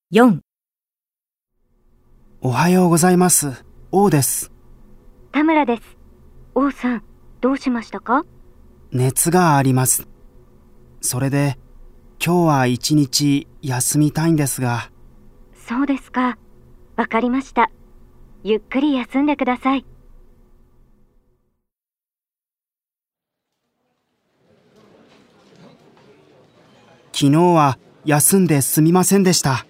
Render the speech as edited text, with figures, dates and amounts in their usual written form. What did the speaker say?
4、 おはようございます。王です。 田村です。王さん、どうしましたか？ 熱があります。それで、今日は一日休みたいんですが。 そうですか。わかりました。ゆっくり休んでください。 昨日は休んですみませんでした。